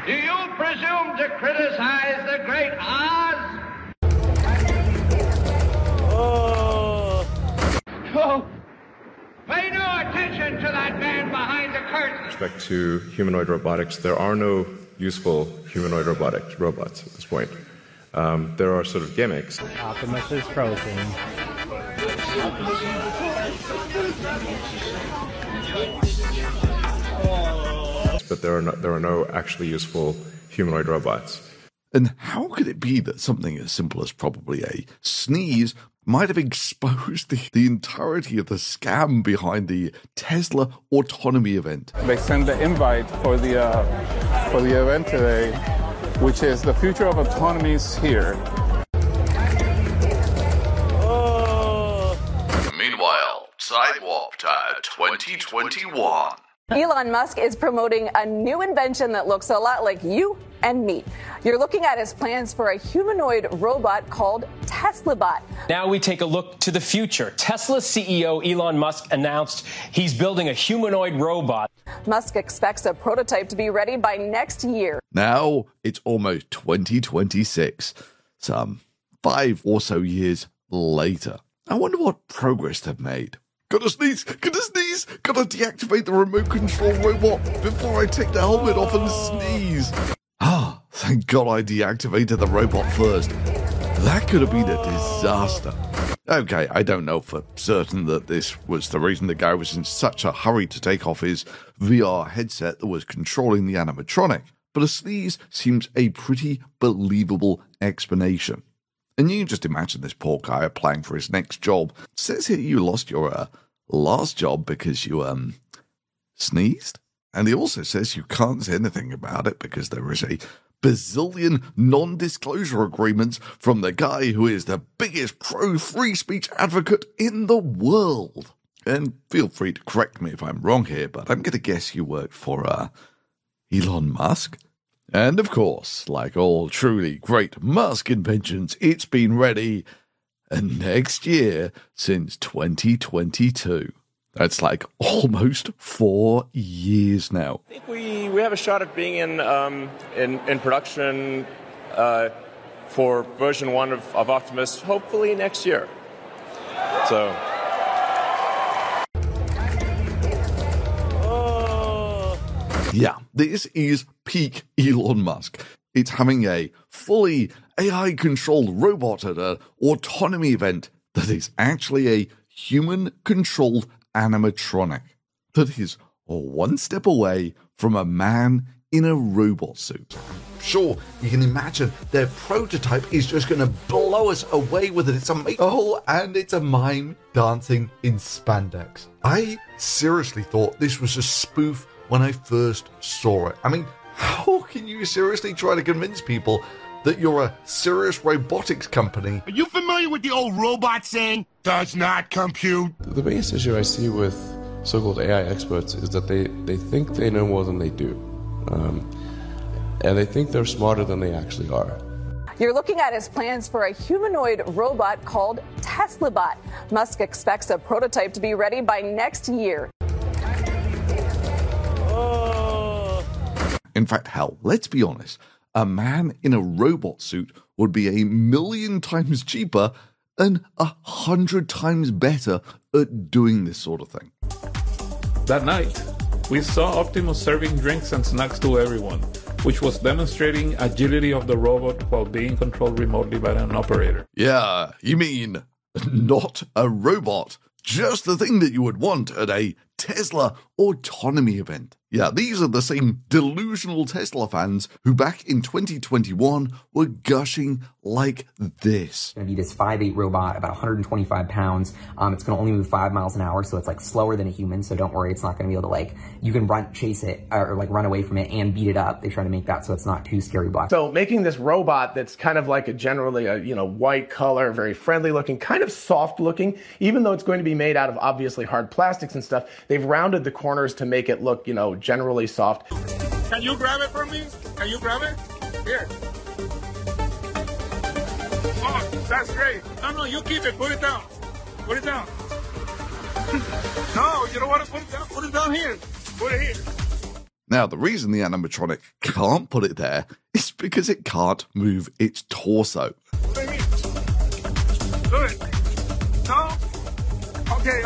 Do you presume to criticize the great Oz? Oh, pay no attention to that man behind the curtain. With respect to humanoid robotics, there are no useful humanoid robots at this point. There are sort of gimmicks. Optimus is frozen. But there are no actually useful humanoid robots. And how could it be that something as simple as probably a sneeze might have exposed the entirety of the scam behind the Tesla autonomy event? They sent the invite for the event today, which is the future of autonomy is here. Meanwhile, Time Warp 2021. Elon Musk is promoting a new invention that looks a lot like you and me. You're looking at his plans for a humanoid robot called TeslaBot. Now we take a look to the future. Tesla CEO Elon Musk announced he's building a humanoid robot. Musk expects a prototype to be ready by next year. Now it's almost 2026, some 5 or so years later. I wonder what progress they've made. Gotta sneeze! Gotta sneeze! Gotta deactivate the remote control robot before I take the helmet off and sneeze. Ah, thank God I deactivated the robot first. That could have been a disaster. Okay, I don't know for certain that this was the reason the guy was in such a hurry to take off his VR headset that was controlling the animatronic, but a sneeze seems a pretty believable explanation. And you just imagine this poor guy applying for his next job. It says here you lost your last job because you sneezed. And he also says you can't say anything about it because there is a bazillion non-disclosure agreements from the guy who is the biggest pro-free speech advocate in the world. And feel free to correct me if I'm wrong here, but I'm going to guess you work for Elon Musk. And of course, like all truly great Musk inventions, it's been ready next year since 2022. That's like almost 4 years now. I think we have a shot at being in production for version 1 of Optimus, hopefully next year. So. Yeah, this is peak Elon Musk. It's having a fully AI-controlled robot at an autonomy event that is actually a human-controlled animatronic that is one step away from a man in a robot suit. Sure, you can imagine their prototype is just going to blow us away with it. It's amazing. Oh, and it's a mime dancing in spandex. I seriously thought this was a spoof when I first saw it. I mean, how can you seriously try to convince people that you're a serious robotics company? Are you familiar with the old robot saying, does not compute? The biggest issue I see with so-called AI experts is that they think they know more than they do. And they think they're smarter than they actually are. You're looking at his plans for a humanoid robot called TeslaBot. Musk expects a prototype to be ready by next year. In fact, hell, let's be honest. A man in a robot suit would be 1,000,000 times cheaper and 100 times better at doing this sort of thing. That night, we saw Optimus serving drinks and snacks to everyone, which was demonstrating agility of the robot while being controlled remotely by an operator. Yeah, you mean not a robot, just the thing that you would want at a Tesla autonomy event. Yeah, these are the same delusional Tesla fans who back in 2021 were gushing like this. It's going to be this 5'8" robot, about 125 pounds. It's going to only move 5 miles an hour, so it's like slower than a human, so don't worry, it's not going to be able to you can chase it or run away from it and beat it up. They try to make that so it's not too scary black. So making this robot that's kind of like generally a white color, very friendly looking, kind of soft looking, even though it's going to be made out of obviously hard plastics and stuff, they've rounded the corners to make it look, generally soft. Can you grab it for me? Can you grab it? Here. Oh, that's great. No, you keep it. Put it down. Put it down. No, you don't want to put it down. Put it down here. Put it here. Now, the reason the animatronic can't put it there is because it can't move its torso. Do it. No? Okay.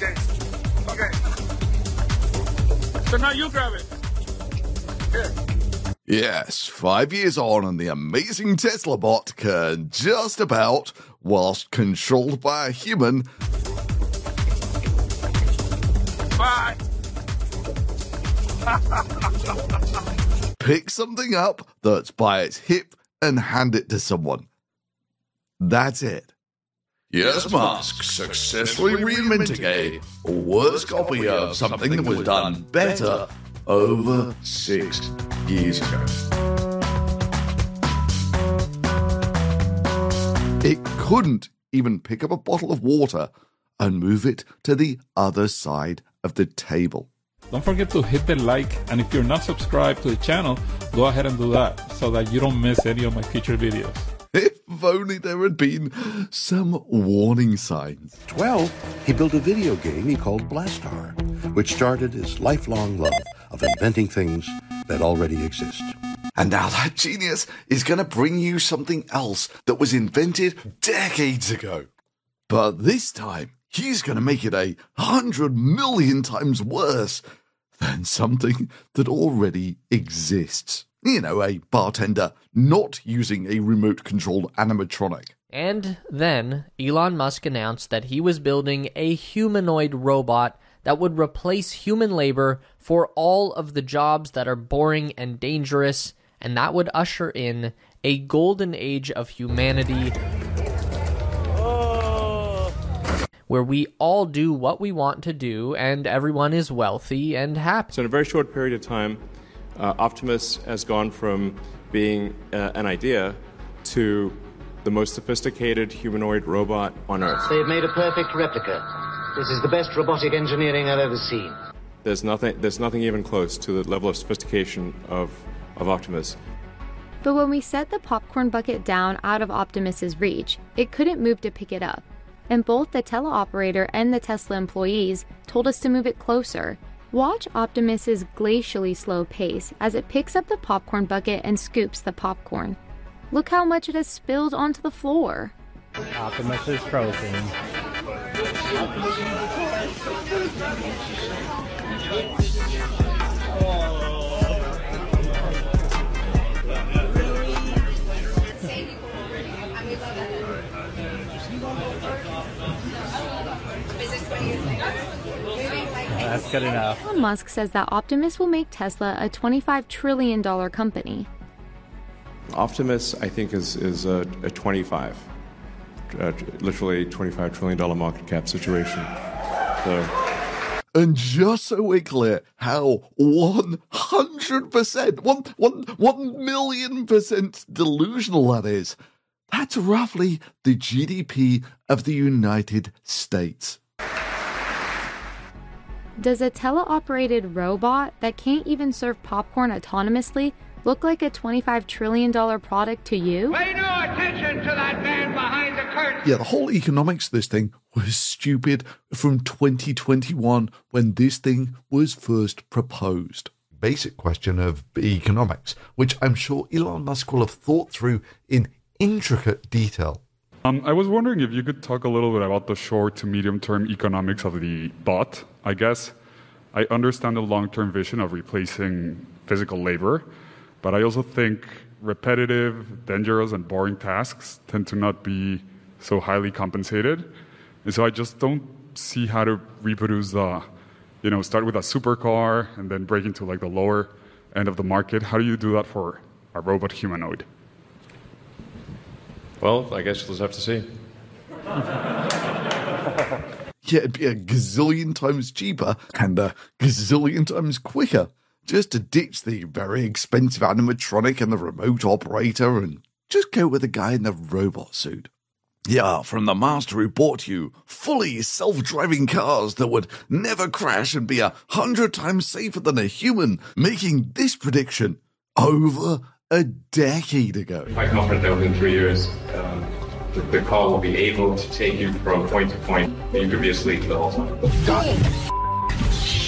So now you grab it. Here. Yes, 5 years on, and the amazing Tesla bot can just about, whilst controlled by a human, Bye. pick something up that's by its hip and hand it to someone. That's it. Yes, Musk successfully reinventing a worse copy of something that was done better over 6 years ago. It couldn't even pick up a bottle of water and move it to the other side of the table. Don't forget to hit the like, and if you're not subscribed to the channel, go ahead and do that so that you don't miss any of my future videos. If only there had been some warning signs. 12, he built a video game he called Blastar, which started his lifelong love of inventing things that already exist. And now that genius is going to bring you something else that was invented decades ago. But this time, he's going to make it 100 million times worse than something that already exists. You know, a bartender not using a remote-controlled animatronic. And then Elon Musk announced that he was building a humanoid robot that would replace human labor for all of the jobs that are boring and dangerous, and that would usher in a golden age of humanity where we all do what we want to do and everyone is wealthy and happy. So in a very short period of time, Optimus has gone from being an idea to the most sophisticated humanoid robot on Earth. They've made a perfect replica. This is the best robotic engineering I've ever seen. There's nothing even close to the level of sophistication of Optimus. But when we set the popcorn bucket down out of Optimus's reach, it couldn't move to pick it up. And both the teleoperator and the Tesla employees told us to move it closer. Watch Optimus's glacially slow pace as it picks up the popcorn bucket and scoops the popcorn. Look how much it has spilled onto the floor. Optimus is frozen. That's good enough. Elon Musk says that Optimus will make Tesla a $25 trillion company. Optimus, I think, is a literally $25 trillion market cap situation. So. And just so we're clear how 100%, 1,000,000% delusional that is, that's roughly the GDP of the United States. Does a teleoperated robot that can't even serve popcorn autonomously look like a $25 trillion product to you? Pay no attention to that man behind the curtain. Yeah, the whole economics of this thing was stupid from 2021 when this thing was first proposed. Basic question of economics, which I'm sure Elon Musk will have thought through in intricate detail. I was wondering if you could talk a little bit about the short to medium term economics of the bot. I guess I understand the long-term vision of replacing physical labor, but I also think repetitive, dangerous, and boring tasks tend to not be so highly compensated. And so I just don't see how to reproduce the, start with a supercar and then break into like the lower end of the market. How do you do that for a robot humanoid? Well, I guess you'll just have to see. Yeah, it'd be a gazillion times cheaper and a gazillion times quicker just to ditch the very expensive animatronic and the remote operator and just go with the guy in the robot suit. Yeah, from the master who bought you fully self-driving cars that would never crash and be 100 times safer than a human, making this prediction over a decade ago. Quite confident that within 3 years, the car will be able to take you from point to point. You could be asleep the whole time. Jesus.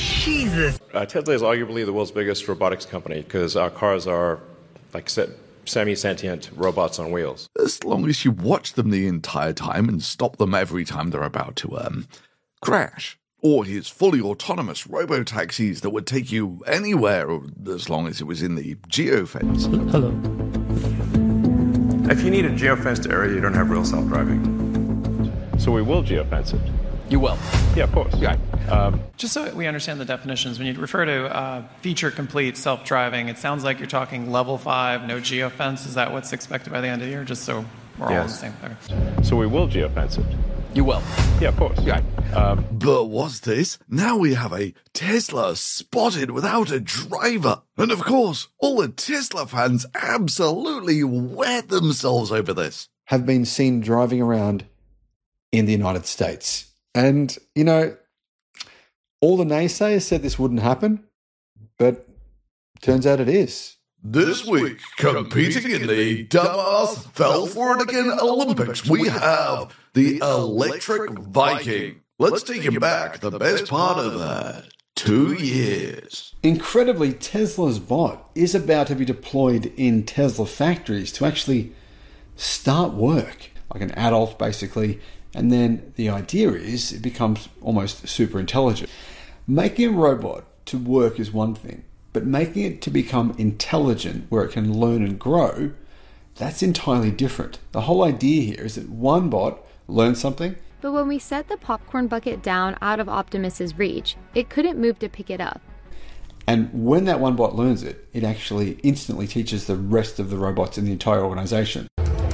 Jesus. Tesla is arguably the world's biggest robotics company because our cars are like semi-sentient robots on wheels. As long as you watch them the entire time and stop them every time they're about to, crash. Or his fully autonomous robo-taxis that would take you anywhere as long as it was in the geofence. Hello. If you need a geofenced area, you don't have real self-driving. So we will geofence it. You will. Yeah, of course. Yeah. Just so we understand the definitions, when you refer to feature-complete self-driving, it sounds like you're talking level 5, no geofence. Is that what's expected by the end of the year? Just so we're all on the same page. So we will geofence it. You will. Yeah, of course. Yeah. But what's this? Now we have a Tesla spotted without a driver. And of course, all the Tesla fans absolutely wet themselves over this. Have been seen driving around in the United States. And, you know, all the naysayers said this wouldn't happen, but turns out it is. This week, competing in the Dumbass Fell For It Again Olympics, we have the Electric Viking. Let's take you back the best part of 2 years. Incredibly, Tesla's Bot is about to be deployed in Tesla factories to actually start work, like an adult basically, and then the idea is it becomes almost super intelligent. Making a robot to work is one thing, but making it to become intelligent where it can learn and grow, that's entirely different. The whole idea here is that one bot learns something. But when we set the popcorn bucket down out of Optimus's reach, it couldn't move to pick it up. And when that one bot learns it, it actually instantly teaches the rest of the robots in the entire organization.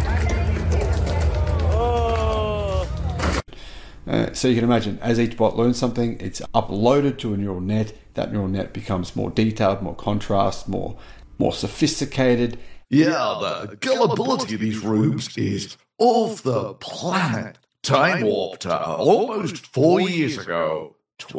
So you can imagine, as each bot learns something, it's uploaded to a neural net. That neural net becomes more detailed, more contrast, more sophisticated. Yeah, the gullibility of these rubes is off the planet. Time warp to almost 4 years ago,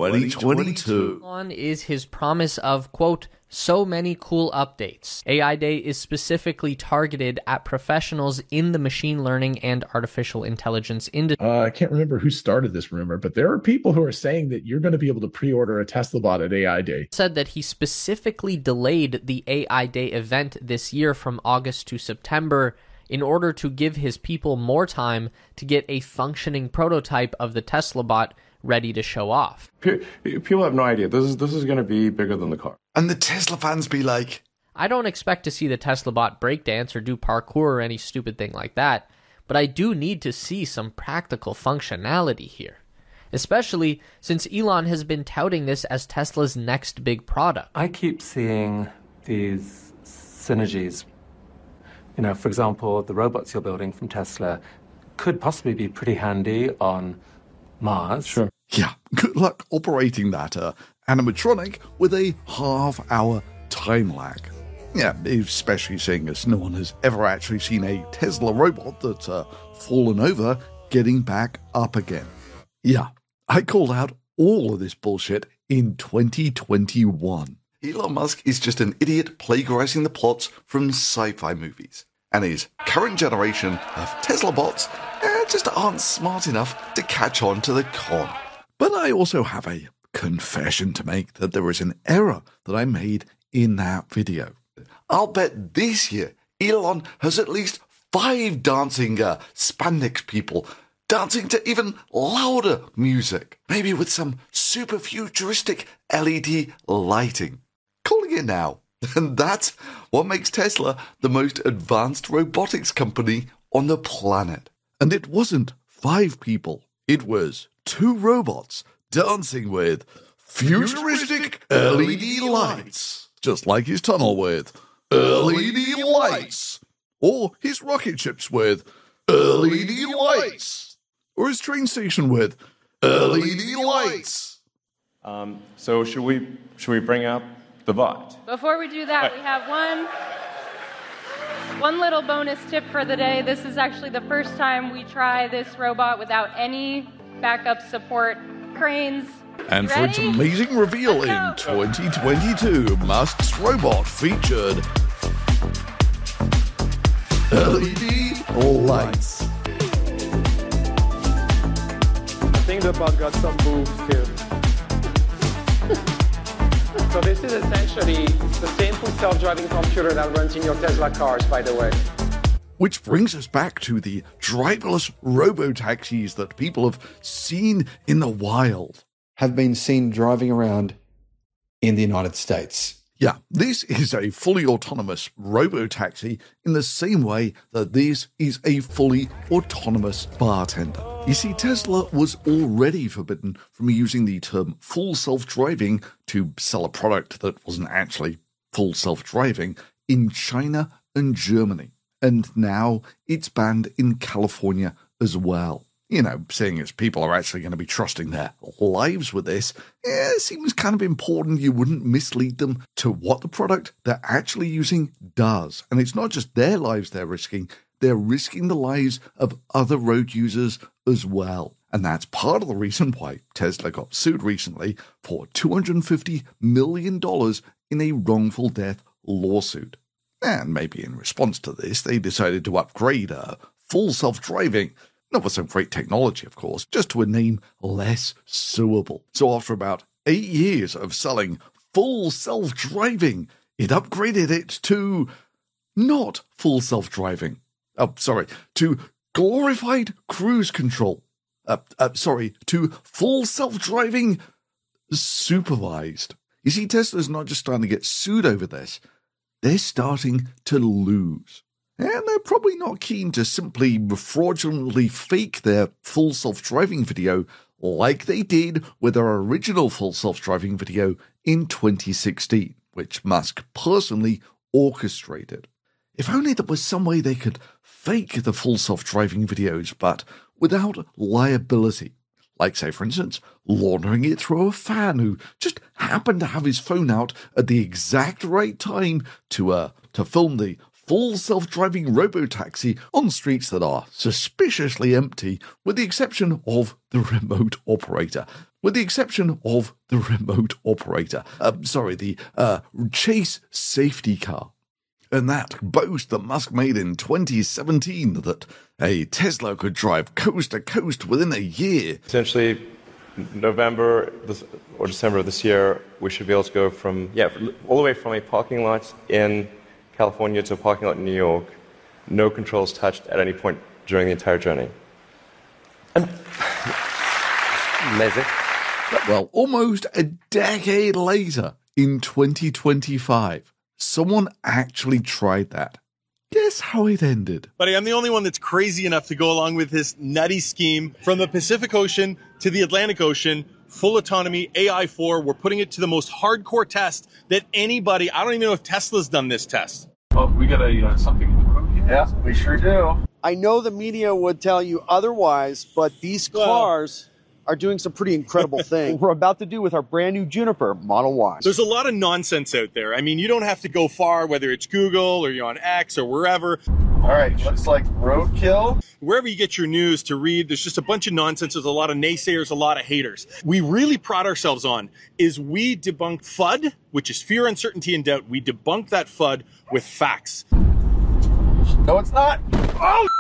2022. One is his promise of, quote, so many cool updates. AI Day is specifically targeted at professionals in the machine learning and artificial intelligence industry. I can't remember who started this rumor, but there are people who are saying that you're going to be able to pre-order a Tesla bot at AI Day. Said that he specifically delayed the AI Day event this year from August to September in order to give his people more time to get a functioning prototype of the Tesla bot ready to show off. People have no idea. This is going to be bigger than the car. And the Tesla fans be like, I don't expect to see the Tesla bot breakdance or do parkour or any stupid thing like that, but I do need to see some practical functionality here. Especially since Elon has been touting this as Tesla's next big product. I keep seeing these synergies. You know, for example, the robots you're building from Tesla could possibly be pretty handy on Mars. Sure. Yeah, good luck operating that animatronic with a half-hour time lag. Yeah, especially seeing as no one has ever actually seen a Tesla robot that's fallen over getting back up again. Yeah, I called out all of this bullshit in 2021. Elon Musk is just an idiot plagiarizing the plots from sci-fi movies. And his current generation of Tesla bots just aren't smart enough to catch on to the con. But I also have a confession to make that there is an error that I made in that video. I'll bet this year Elon has at least 5 dancing spandex people dancing to even louder music, maybe with some super futuristic LED lighting. Calling it now. And that's what makes Tesla the most advanced robotics company on the planet. And it wasn't 5 people. It was 2 robots dancing with futuristic LED lights. Just like his tunnel with LED lights. Or his rocket ships with LED lights. Or his train station with LED lights. So should we bring up the bot? Before we do that, we have one little bonus tip for the day. This is actually the first time we try this robot without any backup support cranes. And for its amazing reveal in 2022, Musk's robot featured LED lights. I think the bot got some moves here. So this is essentially the same full self-driving computer that runs in your Tesla cars, by the way. Which brings us back to the driverless robo-taxis that people have seen in the wild. Have been seen driving around in the United States. Yeah, this is a fully autonomous robo-taxi in the same way that this is a fully autonomous bartender. You see, Tesla was already forbidden from using the term full self-driving to sell a product that wasn't actually full self-driving in China and Germany. And now it's banned in California as well. You know, seeing as people are actually going to be trusting their lives with this, it seems kind of important you wouldn't mislead them to what the product they're actually using does. And it's not just their lives they're risking the lives of other road users as well. And that's part of the reason why Tesla got sued recently for $250 million in a wrongful death lawsuit. And maybe in response to this, they decided to upgrade full self-driving. Not with some great technology, of course, just to a name less suable. So after about 8 years of selling full self-driving, it upgraded it to not full self-driving. To glorified cruise control. To full self-driving supervised. You see, Tesla's not just starting to get sued over this, they're starting to lose. And they're probably not keen to simply fraudulently fake their full self-driving video like they did with their original full self-driving video in 2016, which Musk personally orchestrated. If only there was some way they could fake the full self-driving videos, but without liability. Like, say, for instance, laundering it through a fan who just happened to have his phone out at the exact right time to film the full self-driving robo-taxi on streets that are suspiciously empty, with the exception of the remote operator. The Chase safety car. And that boast that Musk made in 2017 that a Tesla could drive coast to coast within a year. Essentially, November or December of this year, we should be able to go all the way from a parking lot in California to a parking lot in New York, no controls touched at any point during the entire journey. Amazing. Well, almost a decade later, in 2025, someone actually tried that. Guess how it ended? Buddy, I'm the only one that's crazy enough to go along with this nutty scheme. From the Pacific Ocean to the Atlantic Ocean, full autonomy, AI4, we're putting it to the most hardcore test that anybody, I don't even know if Tesla's done this test. Oh, we got something in the room here? Yeah, we sure do. I know the media would tell you otherwise, but these cars are doing some pretty incredible things. We're about to do with our brand new Juniper Model Y. There's a lot of nonsense out there. I mean, you don't have to go far, whether it's Google or you're on X or wherever. All right, looks like roadkill. Wherever you get your news to read, there's just a bunch of nonsense. There's a lot of naysayers, a lot of haters. We really pride ourselves on is we debunk FUD, which is fear, uncertainty, and doubt. We debunk that FUD with facts. No, it's not. Oh!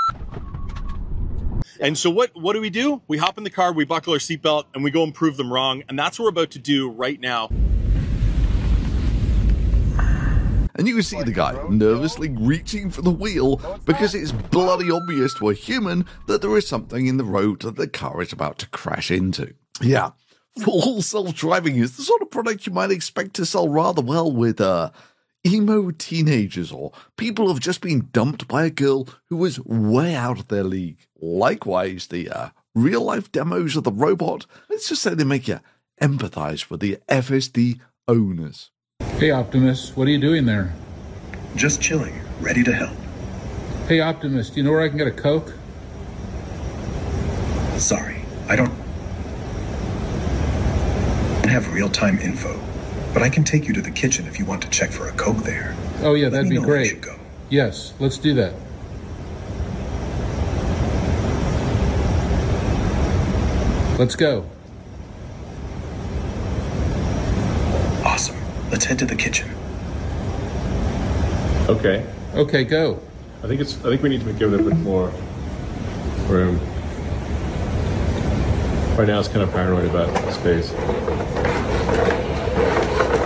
And so what do? We hop in the car, we buckle our seatbelt, and we go and prove them wrong. And that's what we're about to do right now. And you can see the guy nervously reaching for the wheel because it's bloody obvious to a human that there is something in the road that the car is about to crash into. Yeah, full self-driving is the sort of product you might expect to sell rather well with emo teenagers or people who have just been dumped by a girl who was way out of their league. Likewise, the real-life demos of the robot, let's just say they make you empathize with the FSD owners. Hey, Optimus, what are you doing there? Just chilling, ready to help. Hey, Optimus, do you know where I can get a Coke? Sorry, I don't have real-time info, but I can take you to the kitchen if you want to check for a Coke there. Oh, yeah, that'd be great. Yes, let's do that. Let's go. Awesome. Let's head to the kitchen. Okay. Okay, go. I think we need to give it a bit more room. Right now it's kind of paranoid about space.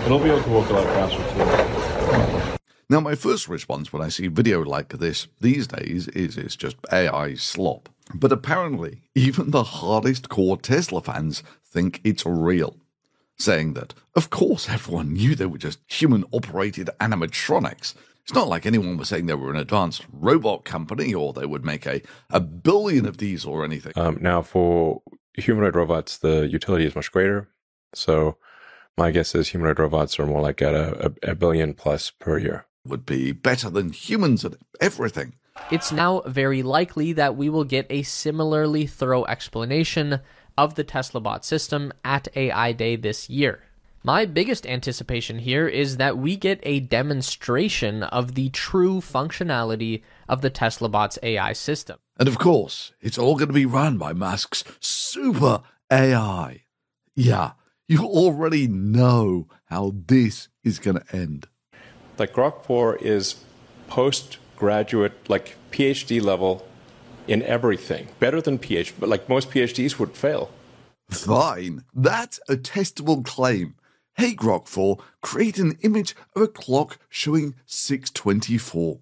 It'll be able to work a lot faster too. Now, my first response when I see video like this these days is it's just AI slop. But apparently, even the hardest core Tesla fans think it's real, saying that, of course, everyone knew they were just human-operated animatronics. It's not like anyone was saying they were an advanced robot company or they would make a billion of these or anything. Now, for humanoid robots, the utility is much greater. So my guess is humanoid robots are more like at a billion plus per year. Would be better than humans at everything. It's now very likely that we will get a similarly thorough explanation of the Tesla Bot system at AI Day this year. My biggest anticipation here is that we get a demonstration of the true functionality of the Tesla Bot's AI system. And of course, it's all going to be run by Musk's super AI. Yeah, you already know how this is going to end. Like Grok 4 is postgraduate, like PhD level in everything. Better than PhD, but like most PhDs would fail. Fine, that's a testable claim. Hey Grok 4, create an image of a clock showing 6:24.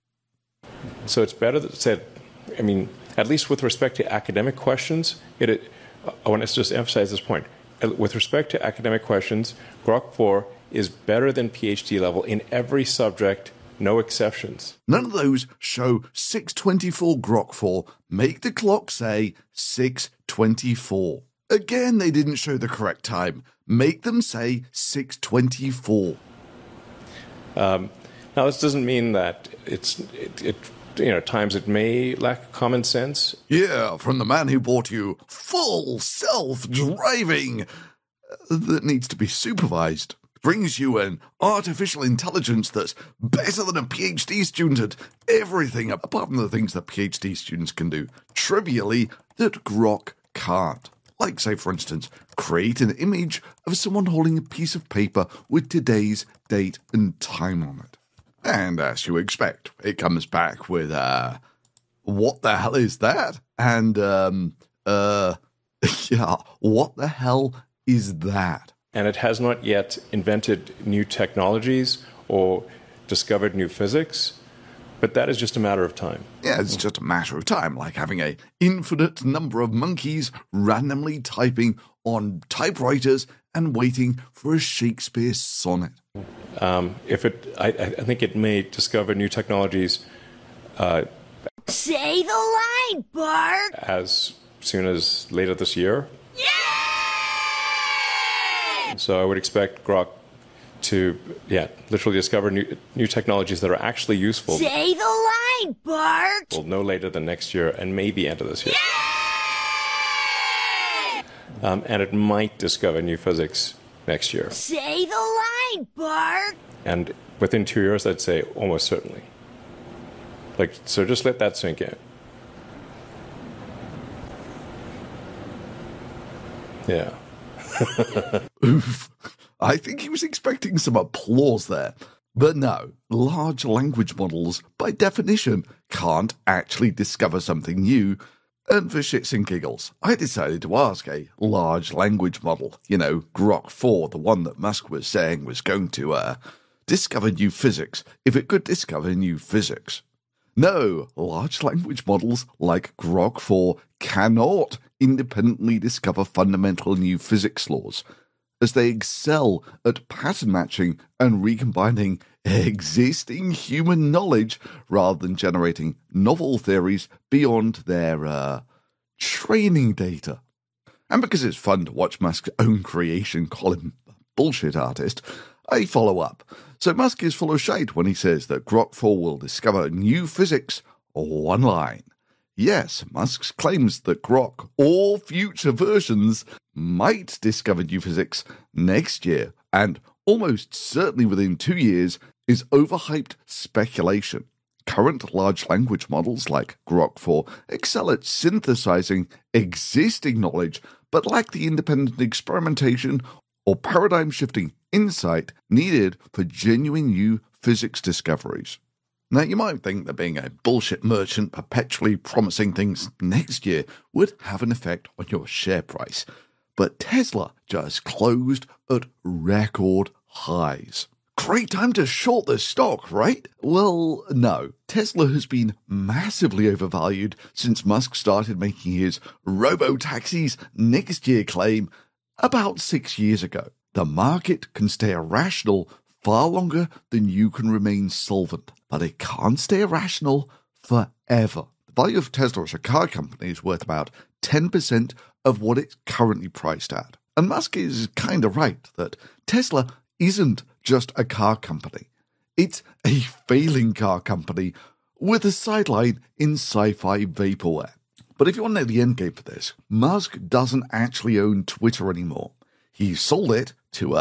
So it's better that said, I mean, at least with respect to academic questions, I want to just emphasize this point. With respect to academic questions, Grok 4 is better than PhD level in every subject, no exceptions. None of those show 6:24 Grok 4. Make the clock say 6:24. Again, they didn't show the correct time. Make them say 6:24. Now, this doesn't mean that times it may lack common sense. Yeah, from the man who bought you full self-driving that needs to be supervised. Brings you an artificial intelligence that's better than a PhD student at everything, apart from the things that PhD students can do, trivially, that Grok can't. Like, say, for instance, create an image of someone holding a piece of paper with today's date and time on it. And as you expect, it comes back with, what the hell is that? And, yeah, what the hell is that? And it has not yet invented new technologies or discovered new physics, but that is just a matter of time. Yeah, it's just a matter of time, like having an infinite number of monkeys randomly typing on typewriters and waiting for a Shakespeare sonnet. I think it may discover new technologies. Say the line, Bart! As soon as later this year. Yay! So I would expect Grok to, literally discover new technologies that are actually useful. Say the line, Bart! Well, no later than next year and maybe end of this year. And it might discover new physics next year. Say the line, Bart! And within 2 years, I'd say almost certainly. So just let that sink in. Yeah. Oof. I think he was expecting some applause there. But no, large language models, by definition, can't actually discover something new. And for shits and giggles, I decided to ask a large language model, Grok 4, the one that Musk was saying was going to discover new physics, if it could discover new physics. No, large language models like Grok 4 cannot independently discover fundamental new physics laws, as they excel at pattern matching and recombining existing human knowledge rather than generating novel theories beyond their training data. And because it's fun to watch Musk's own creation call him a bullshit artist, I follow up. So Musk is full of shade when he says that Grok 4 will discover new physics, one line. Yes, Musk claims that Grok, or future versions, might discover new physics next year, and almost certainly within 2 years, is overhyped speculation. Current large language models like Grok 4 excel at synthesizing existing knowledge, but lack the independent experimentation or paradigm-shifting insight needed for genuine new physics discoveries. Now, you might think that being a bullshit merchant perpetually promising things next year would have an effect on your share price, but Tesla just closed at record highs. Great time to short the stock, right? Well, no. Tesla has been massively overvalued since Musk started making his robo-taxis next year claim about 6 years ago. The market can stay irrational far longer than you can remain solvent, but it can't stay irrational forever. The value of Tesla as a car company is worth about 10% of what it's currently priced at. And Musk is kind of right that Tesla isn't just a car company. It's a failing car company with a sideline in sci-fi vaporware. But if you want to know the endgame for this, Musk doesn't actually own Twitter anymore. He sold it to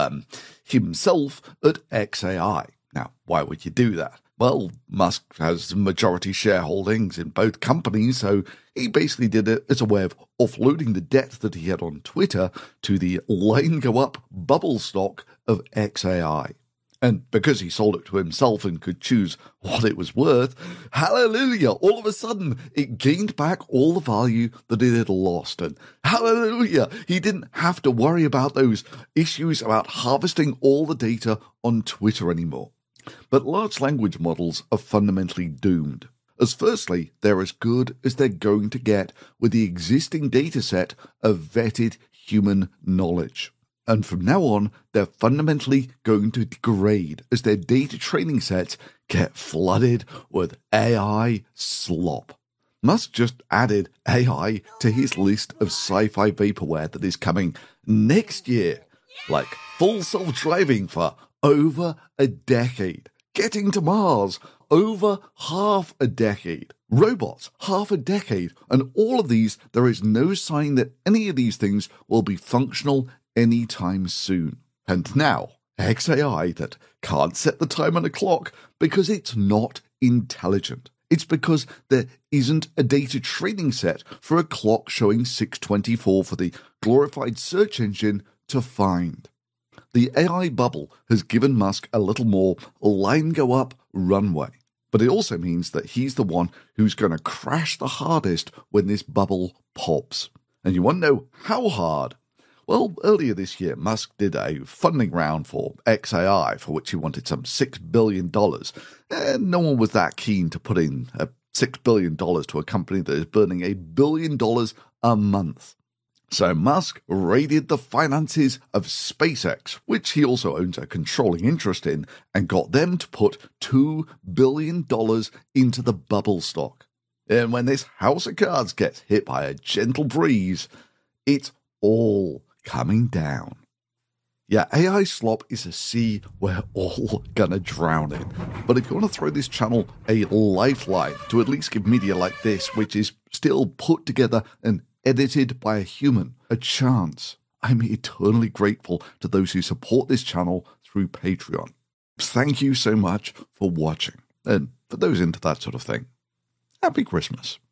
himself at XAI. Now, why would you do that? Well, Musk has majority shareholdings in both companies, so he basically did it as a way of offloading the debt that he had on Twitter to the line go up bubble stock of XAI. And because he sold it to himself and could choose what it was worth, hallelujah, all of a sudden it gained back all the value that it had lost. And hallelujah, he didn't have to worry about those issues about harvesting all the data on Twitter anymore. But large language models are fundamentally doomed, as firstly, they're as good as they're going to get with the existing dataset of vetted human knowledge. And from now on, they're fundamentally going to degrade as their data training sets get flooded with AI slop. Musk just added AI to his list of sci-fi vaporware that is coming next year, like full self-driving for over a decade, getting to Mars over half a decade, robots half a decade, and all of these, there is no sign that any of these things will be functional anytime soon. And now, XAI that can't set the time on a clock because it's not intelligent. It's because there isn't a data training set for a clock showing 6:24 for the glorified search engine to find. The AI bubble has given Musk a little more line go up runway, but it also means that he's the one who's going to crash the hardest when this bubble pops. And you want to know how hard? Well, earlier this year, Musk did a funding round for XAI, for which he wanted some $6 billion. And no one was that keen to put in $6 billion to a company that is burning $1 billion a month. So Musk raided the finances of SpaceX, which he also owns a controlling interest in, and got them to put $2 billion into the bubble stock. And when this house of cards gets hit by a gentle breeze, it's all coming down. Yeah, AI slop is a sea we're all gonna drown in. But if you want to throw this channel a lifeline to at least give media like this, which is still put together and edited by a human, a chance, I'm eternally grateful to those who support this channel through Patreon. Thank you so much for watching. And for those into that sort of thing, Happy Christmas.